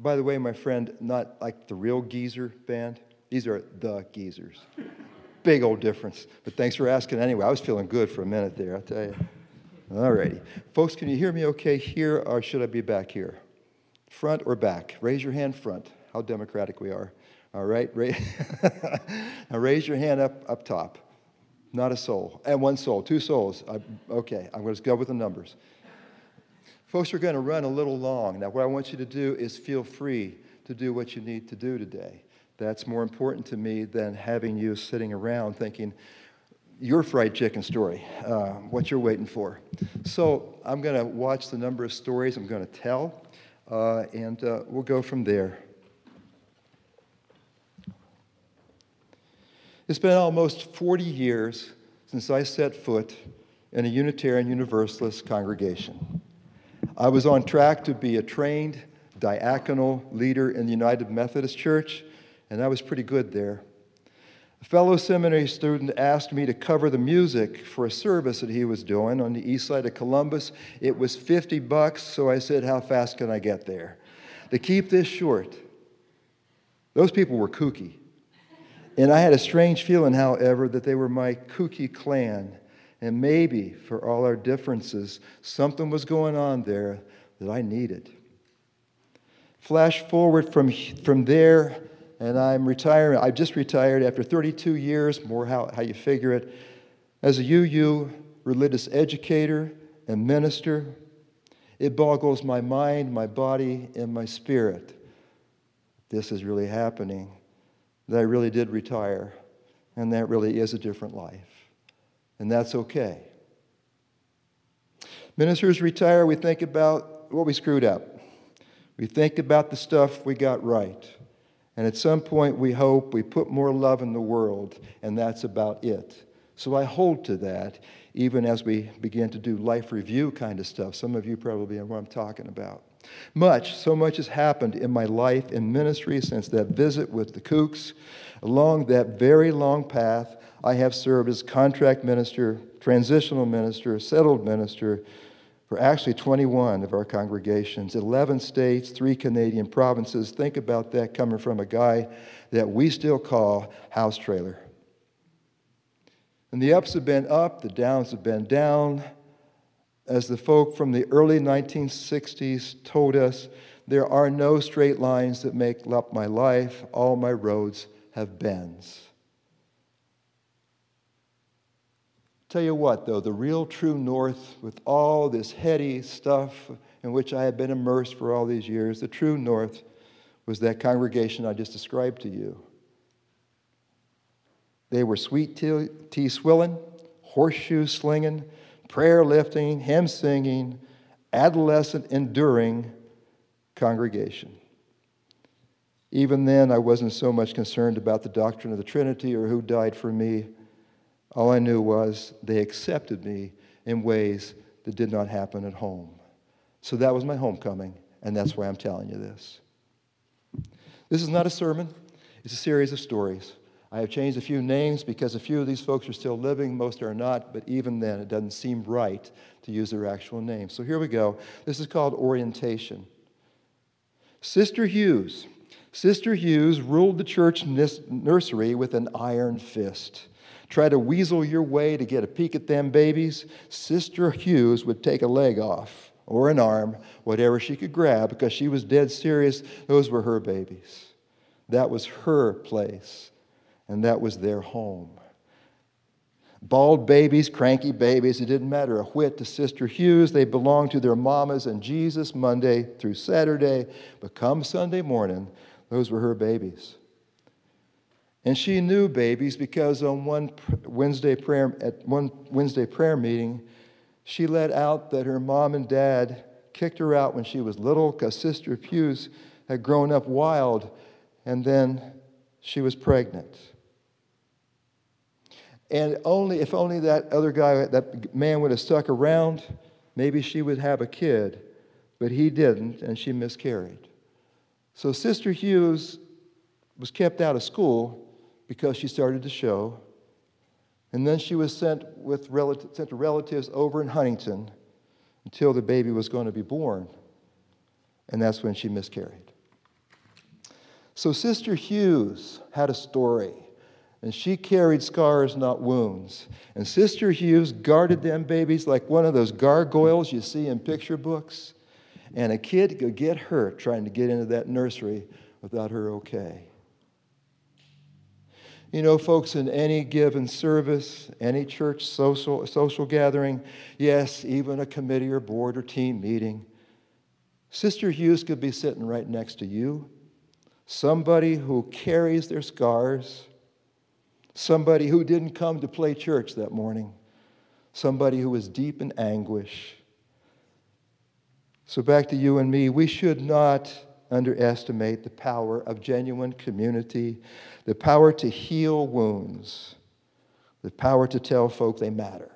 By the way, my friend, not like the real Geezer band. These are the Geezers. Big old difference. But thanks for asking anyway. I was feeling good for a minute there, I'll tell you. All righty. Folks, can you hear me okay here, or should I be back here? Front or back? Raise your hand front. How democratic we are. All right? Now raise your hand up top. Not a soul. And one soul. Two souls. Okay, I'm going to go with the numbers. Folks, we're going to run a little long. Now, what I want you to do is feel free to do what you need to do today. That's more important to me than having you sitting around thinking, your fried chicken story, what you're waiting for. So I'm going to watch the number of stories I'm going to tell, and we'll go from there. It's been almost 40 years since I set foot in a Unitarian Universalist congregation. I was on track to be a trained diaconal leader in the United Methodist Church, and I was pretty good there. A fellow seminary student asked me to cover the music for a service that he was doing on the east side of Columbus. It was $50, so I said, how fast can I get there? To keep this short, those people were kooky. And I had a strange feeling, however, that they were my kooky clan. And maybe, for all our differences, something was going on there that I needed. Flash forward from there, and I'm retiring. I just retired after 32 years, more how you figure it, as a UU religious educator and minister. It boggles my mind, my body, and my spirit. This is really happening. That I really did retire, and that really is a different life. And that's okay. Ministers retire, we think about what we screwed up. We think about the stuff we got right. And at some point, we hope we put more love in the world, and that's about it. So I hold to that, even as we begin to do life review kind of stuff. Some of you probably know what I'm talking about. So much has happened in my life in ministry since that visit with the Kooks. Along that very long path, I have served as contract minister, transitional minister, settled minister for actually 21 of our congregations, 11 states, 3 Canadian provinces. Think about that coming from a guy that we still call house trailer. And the ups have been up, the downs have been down. As the folk from the early 1960s told us, there are no straight lines that make up my life. All my roads have bends. Tell you what, though, the real true north, with all this heady stuff in which I had been immersed for all these years, the true north was that congregation I just described to you. They were sweet tea swilling, horseshoe slinging, prayer lifting, hymn singing, adolescent enduring congregation. Even then, I wasn't so much concerned about the doctrine of the Trinity or who died for me. All I knew was they accepted me in ways that did not happen at home. So that was my homecoming, and that's why I'm telling you this. This is not a sermon. It's a series of stories. I have changed a few names because a few of these folks are still living, most are not, but even then it doesn't seem right to use their actual names. So here we go. This is called orientation. Sister Hughes. Sister Hughes ruled the church nursery with an iron fist. Try to weasel your way to get a peek at them babies, Sister Hughes would take a leg off or an arm, whatever she could grab, because she was dead serious. Those were her babies. That was her place. And that was their home. Bald babies, cranky babies, it didn't matter a whit to Sister Hughes. They belonged to their mamas and Jesus Monday through Saturday. But come Sunday morning, those were her babies. And she knew babies because on one Wednesday prayer meeting, she let out that her mom and dad kicked her out when she was little because Sister Hughes had grown up wild, and then she was pregnant. And if only that other guy, that man would have stuck around, maybe she would have a kid. But he didn't, and she miscarried. So Sister Hughes was kept out of school because she started to show. And then she was sent to relatives over in Huntington until the baby was going to be born. And that's when she miscarried. So Sister Hughes had a story, and she carried scars, not wounds. And Sister Hughes guarded them babies like one of those gargoyles you see in picture books. And a kid could get hurt trying to get into that nursery without her okay. You know, folks, in any given service, any church social gathering, yes, even a committee or board or team meeting, Sister Hughes could be sitting right next to you. Somebody who carries their scars, somebody who didn't come to play church that morning, somebody who was deep in anguish. So back to you and me, we should not underestimate the power of genuine community, the power to heal wounds, the power to tell folk they matter.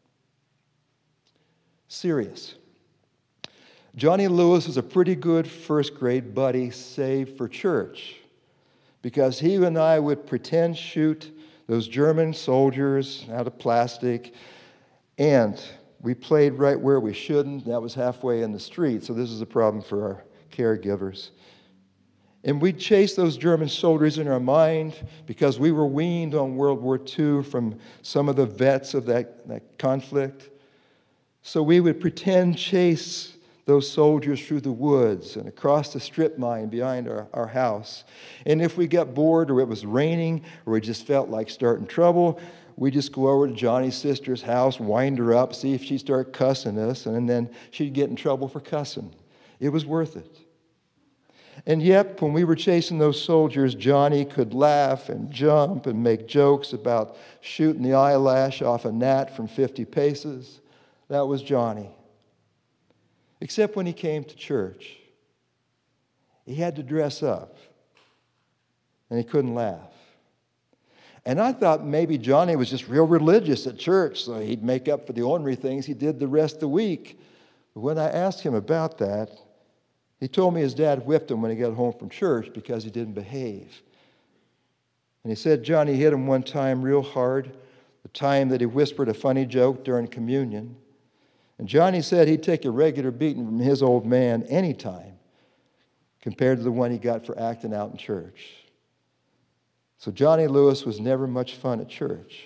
Serious. Johnny Lewis was a pretty good first grade buddy saved for church because he and I would pretend shoot those German soldiers out of plastic, and we played right where we shouldn't. That was halfway in the street, so this is a problem for our caregivers. And we'd chase those German soldiers in our mind because we were weaned on World War II from some of the vets of that conflict. So we would pretend chase those soldiers through the woods and across the strip mine behind our house. And if we got bored or it was raining or we just felt like starting trouble, we'd just go over to Johnny's sister's house, wind her up, see if she'd start cussing us, and then she'd get in trouble for cussing. It was worth it. And yet, when we were chasing those soldiers, Johnny could laugh and jump and make jokes about shooting the eyelash off a gnat from 50 paces. That was Johnny. Except when he came to church. He had to dress up, and he couldn't laugh. And I thought maybe Johnny was just real religious at church, so he'd make up for the ornery things he did the rest of the week. But when I asked him about that, he told me his dad whipped him when he got home from church because he didn't behave. And he said Johnny hit him one time real hard, the time that he whispered a funny joke during communion. And Johnny said he'd take a regular beating from his old man anytime compared to the one he got for acting out in church. So Johnny Lewis was never much fun at church.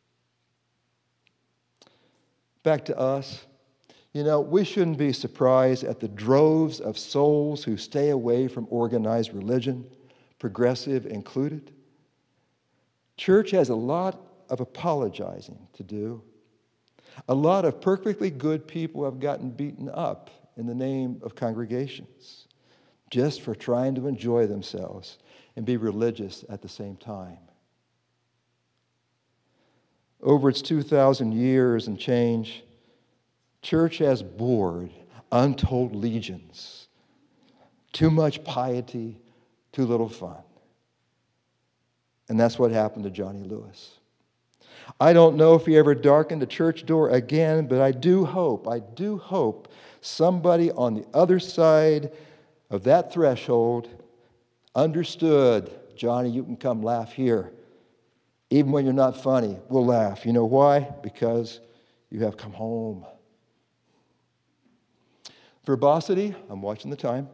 Back to us. You know, we shouldn't be surprised at the droves of souls who stay away from organized religion, progressive included. Church has a lot of apologizing to do. A lot of perfectly good people have gotten beaten up in the name of congregations just for trying to enjoy themselves and be religious at the same time. Over its 2,000 years and change, church has bored untold legions. Too much piety, too little fun. And that's what happened to Johnny Lewis. I don't know if he ever darkened a church door again, but I do hope somebody on the other side of that threshold understood, Johnny, you can come laugh here. Even when you're not funny, we'll laugh. You know why? Because you have come home. Verbosity, I'm watching the time.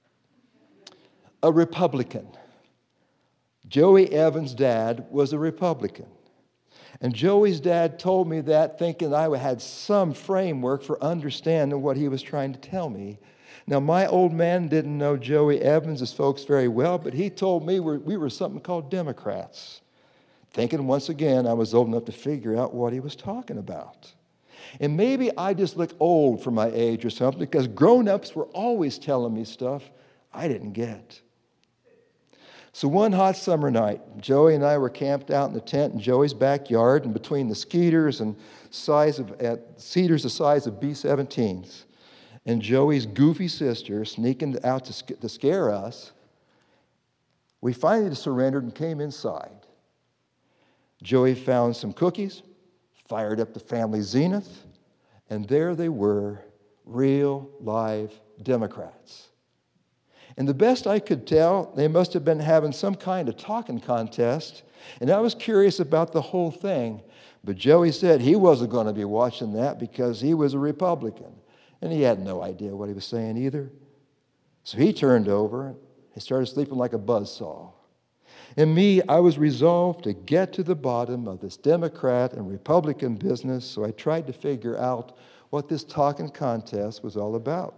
A Republican. Joey Evans' dad was a Republican. And Joey's dad told me that thinking I had some framework for understanding what he was trying to tell me. Now, my old man didn't know Joey Evans' folks very well, but he told me we were something called Democrats. Thinking once again I was old enough to figure out what he was talking about. And maybe I just look old for my age or something because grown-ups were always telling me stuff I didn't get. So one hot summer night, Joey and I were camped out in the tent in Joey's backyard and between the cedars and cedars the size of B-17s and Joey's goofy sister sneaking out to scare us, we finally surrendered and came inside. Joey found some cookies, fired up the family zenith, and there they were, real, live Democrats. And the best I could tell, they must have been having some kind of talking contest, and I was curious about the whole thing. But Joey said he wasn't going to be watching that because he was a Republican, and he had no idea what he was saying either. So he turned over, He started sleeping like a buzzsaw. And me, I was resolved to get to the bottom of this Democrat and Republican business, so I tried to figure out what this talking contest was all about.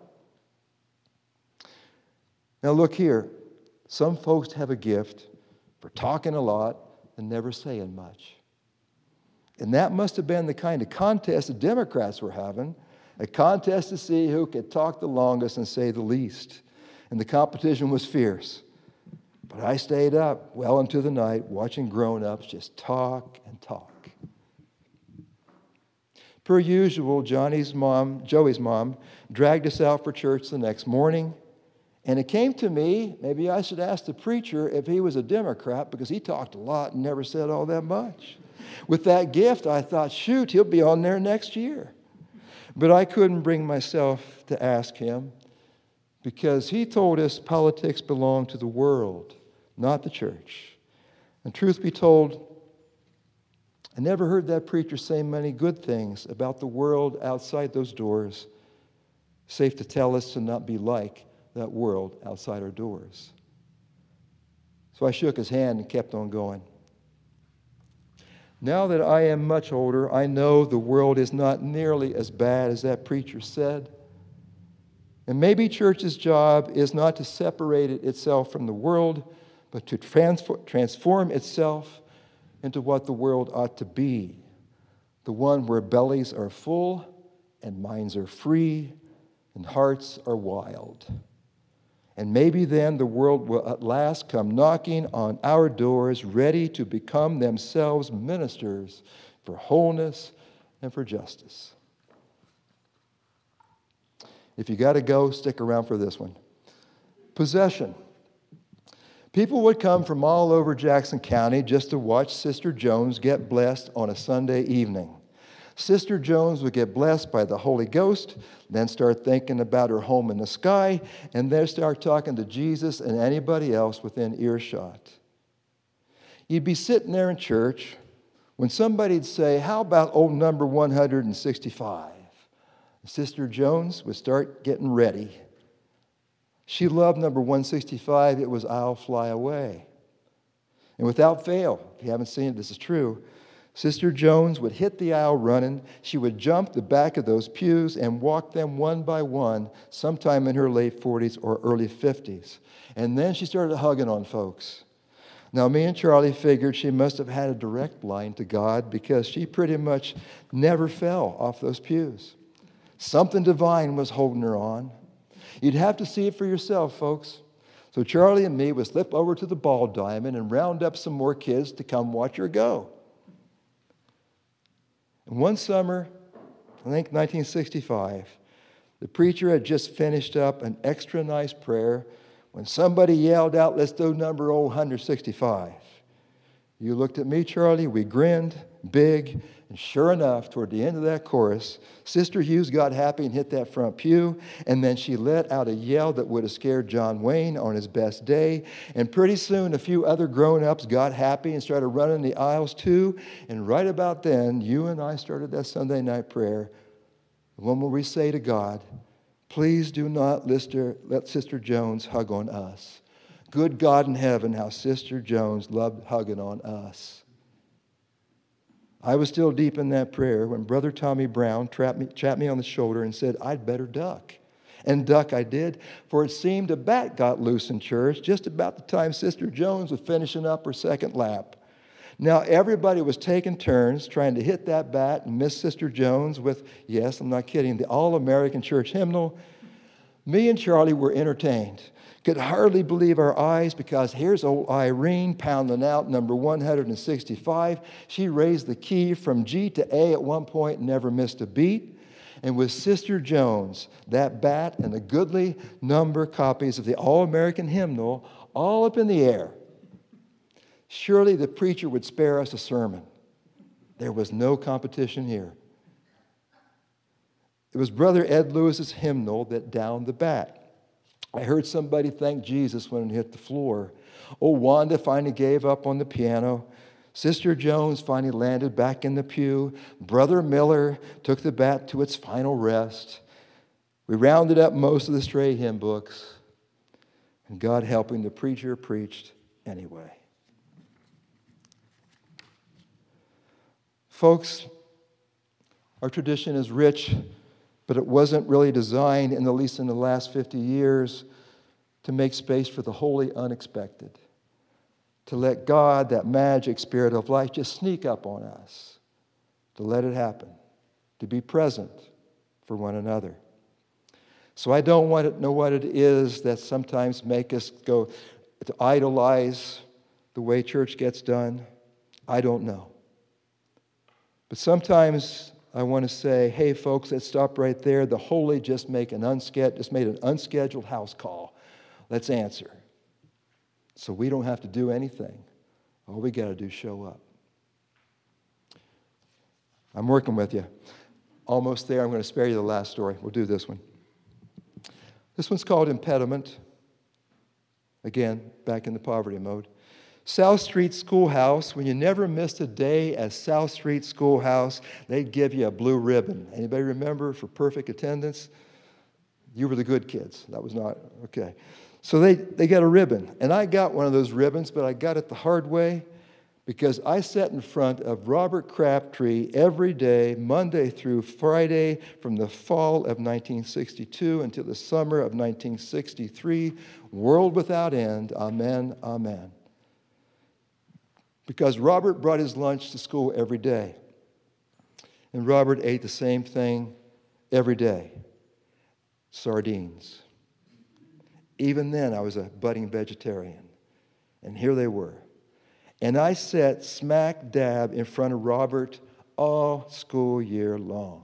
Now look here, some folks have a gift for talking a lot and never saying much. And that must have been the kind of contest the Democrats were having, a contest to see who could talk the longest and say the least. And the competition was fierce. But I stayed up well into the night watching grown-ups just talk and talk. Per usual, Joey's mom, dragged us out for church the next morning. And it came to me, maybe I should ask the preacher if he was a Democrat, because he talked a lot and never said all that much. With that gift, I thought, shoot, he'll be on there next year. But I couldn't bring myself to ask him, because he told us politics belong to the world, not the church. And truth be told, I never heard that preacher say many good things about the world outside those doors. Safe to tell us to not be like that world outside our doors. So I shook his hand and kept on going. Now that I am much older, I know the world is not nearly as bad as that preacher said. And maybe church's job is not to separate itself from the world, but to transform itself into what the world ought to be, the one where bellies are full and minds are free and hearts are wild. And maybe then the world will at last come knocking on our doors, ready to become themselves ministers for wholeness and for justice. If you got to go, stick around for this one. Possession. People would come from all over Jackson County just to watch Sister Jones get blessed on a Sunday evening. Sister Jones would get blessed by the Holy Ghost, then start thinking about her home in the sky, and then start talking to Jesus and anybody else within earshot. You'd be sitting there in church when somebody'd say, "How about old number 165? Sister Jones would start getting ready. She loved number 165. It was "I'll Fly Away." And without fail, if you haven't seen it, this is true, Sister Jones would hit the aisle running. She would jump the back of those pews and walk them one by one, sometime in her late 40s or early 50s. And then she started hugging on folks. Now, me and Charlie figured she must have had a direct line to God, because she pretty much never fell off those pews. Something divine was holding her on. You'd have to see it for yourself, folks. So Charlie and me would slip over to the Ball Diamond and round up some more kids to come watch her go. And one summer, I think 1965, the preacher had just finished up an extra nice prayer when somebody yelled out, "Let's do number 165. You looked at me, Charlie, we grinned big, and sure enough, toward the end of that chorus, Sister Hughes got happy and hit that front pew, and then she let out a yell that would have scared John Wayne on his best day, and pretty soon a few other grown-ups got happy and started running the aisles too, and right about then, you and I started that Sunday night prayer, the one where we say to God, "Please do not let Sister Jones hug on us." Good God in heaven, how Sister Jones loved hugging on us. I was still deep in that prayer when Brother Tommy Brown tapped me on the shoulder and said, "I'd better duck." And duck I did, for it seemed a bat got loose in church just about the time Sister Jones was finishing up her second lap. Now everybody was taking turns trying to hit that bat and miss Sister Jones with, yes, I'm not kidding, the All-American Church hymnal. Me and Charlie were entertained. Could hardly believe our eyes, because here's old Irene pounding out number 165. She raised the key from G to A at one point and never missed a beat. And with Sister Jones, that bat and the goodly number copies of the All-American hymnal all up in the air, surely the preacher would spare us a sermon. There was no competition here. It was Brother Ed Lewis's hymnal that downed the bat. I heard somebody thank Jesus when it hit the floor. Oh, Wanda finally gave up on the piano. Sister Jones finally landed back in the pew. Brother Miller took the bat to its final rest. We rounded up most of the stray hymn books. And God helping, the preacher preached anyway. Folks, our tradition is rich, but it wasn't really designed, at least in the last 50 years, to make space for the wholly unexpected, to let God, that magic spirit of life, just sneak up on us, to let it happen, to be present for one another. So I don't want to know what it is that sometimes make us go to idolize the way church gets done. I don't know. But sometimes I want to say, hey, folks, let's stop right there. The holy just made an unscheduled house call. Let's answer. So we don't have to do anything. All we got to do is show up. I'm working with you. Almost there. I'm going to spare you the last story. We'll do this one. This one's called Impediment. Again, back in the poverty mode. South Street Schoolhouse, when you never missed a day at South Street Schoolhouse, they'd give you a blue ribbon. Anybody remember for perfect attendance? You were the good kids. That was not, okay. So they got a ribbon. And I got one of those ribbons, but I got it the hard way because I sat in front of Robert Crabtree every day, Monday through Friday, from the fall of 1962 until the summer of 1963. World without end. Amen, amen. Because Robert brought his lunch to school every day. And Robert ate the same thing every day. Sardines. Even then, I was a budding vegetarian. And here they were. And I sat smack dab in front of Robert all school year long.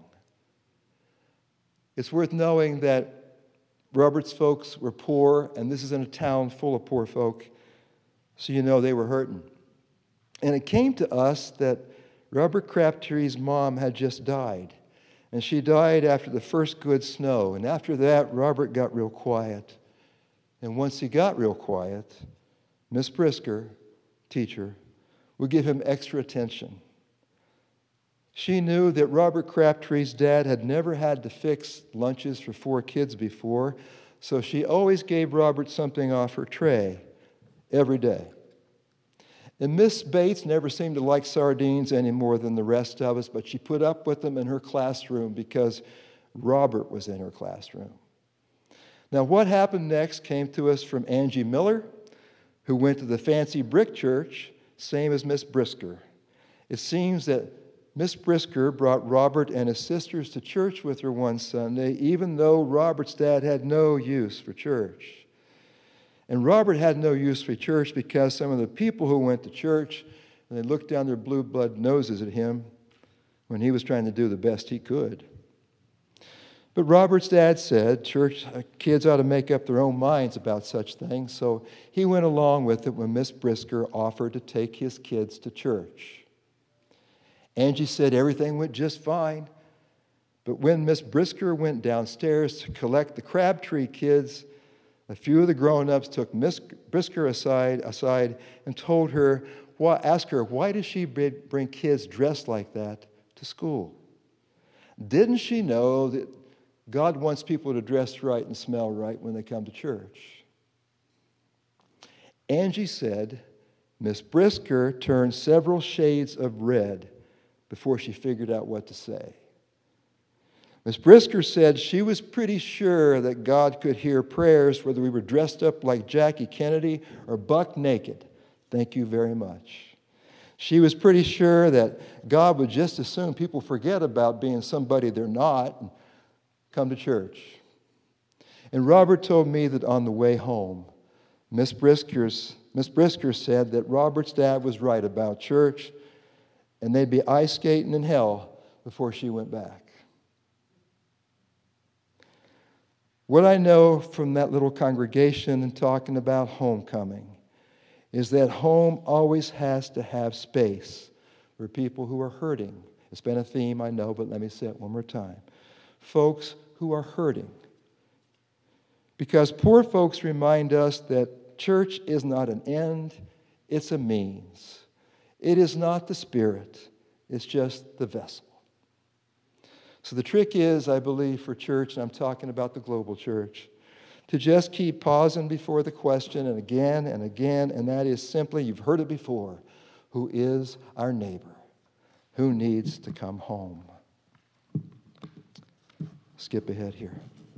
It's worth knowing that Robert's folks were poor, and this is in a town full of poor folk, so you know they were hurting. And it came to us that Robert Crabtree's mom had just died. And she died after the first good snow. And after that, Robert got real quiet. And once he got real quiet, Miss Brisker, teacher, would give him extra attention. She knew that Robert Crabtree's dad had never had to fix lunches for 4 kids before, so she always gave Robert something off her tray every day. And Miss Bates never seemed to like sardines any more than the rest of us, but she put up with them in her classroom because Robert was in her classroom. Now, what happened next came to us from Angie Miller, who went to the fancy brick church, same as Miss Brisker. It seems that Miss Brisker brought Robert and his sisters to church with her one Sunday, even though Robert's dad had no use for church. And Robert had no use for church because some of the people who went to church, and they looked down their blue blood noses at him when he was trying to do the best he could. But Robert's dad said church kids ought to make up their own minds about such things, so he went along with it when Miss Brisker offered to take his kids to church. Angie said everything went just fine, but when Miss Brisker went downstairs to collect the Crabtree kids, a few of the grown-ups took Miss Brisker aside and told her, asked her, why does she bring kids dressed like that to school? Didn't she know that God wants people to dress right and smell right when they come to church? Angie said Miss Brisker turned several shades of red before she figured out what to say. Miss Brisker said she was pretty sure that God could hear prayers whether we were dressed up like Jackie Kennedy or buck naked. Thank you very much. She was pretty sure that God would just as soon people forget about being somebody they're not and come to church. And Robert told me that on the way home, Miss Brisker said that Robert's dad was right about church, and they'd be ice skating in hell before she went back. What I know from that little congregation and talking about homecoming is that home always has to have space for people who are hurting. It's been a theme, I know, but let me say it one more time. Folks who are hurting. Because poor folks remind us that church is not an end, it's a means. It is not the spirit, it's just the vessel. So the trick is, I believe, for church, and I'm talking about the global church, to just keep pausing before the question and again, and that is simply, you've heard it before, who is our neighbor? Who needs to come home? Skip ahead here.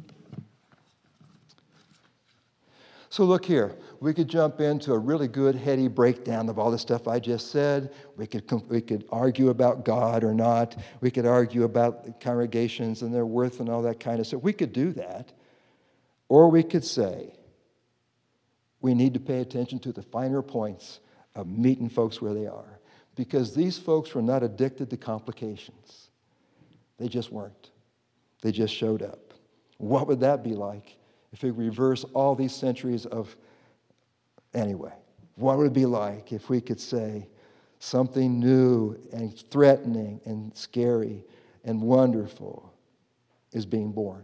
So look here, we could jump into a really good heady breakdown of all the stuff I just said. We could argue about God or not. We could argue about congregations and their worth and all that kind of stuff. We could do that. Or we could say, we need to pay attention to the finer points of meeting folks where they are. Because these folks were not addicted to complications. They just weren't. They just showed up. What would that be like if we reverse all these centuries of... Anyway, what would it be like if we could say something new and threatening and scary and wonderful is being born?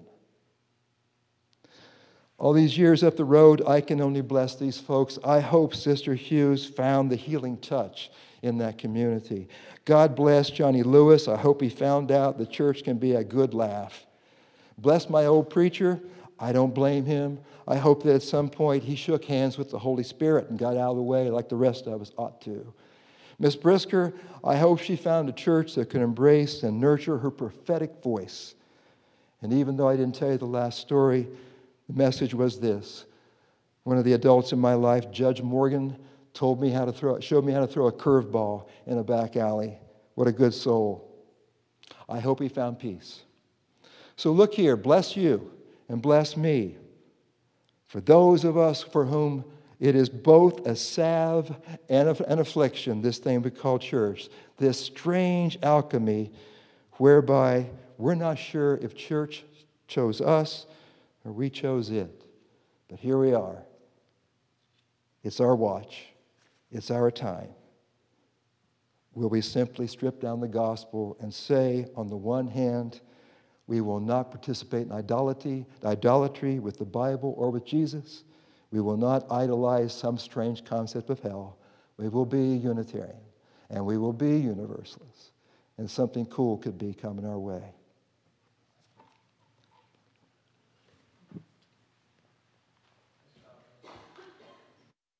All these years up the road, I can only bless these folks. I hope Sister Hughes found the healing touch in that community. God bless Johnny Lewis. I hope he found out the church can be a good laugh. Bless my old preacher. I don't blame him. I hope that at some point he shook hands with the Holy Spirit and got out of the way like the rest of us ought to. Miss Brisker, I hope she found a church that could embrace and nurture her prophetic voice. And even though I didn't tell you the last story, the message was this. One of the adults in my life, Judge Morgan, showed me how to throw a curveball in a back alley. What a good soul. I hope he found peace. So look here, bless you and bless me. For those of us for whom it is both a salve and an affliction, this thing we call church, this strange alchemy whereby we're not sure if church chose us or we chose it. But here we are. It's our watch. It's our time. Will we simply strip down the gospel and say, on the one hand, we will not participate in idolatry with the Bible or with Jesus. We will not idolize some strange concept of hell. We will be Unitarian, and we will be Universalists, and something cool could be coming our way.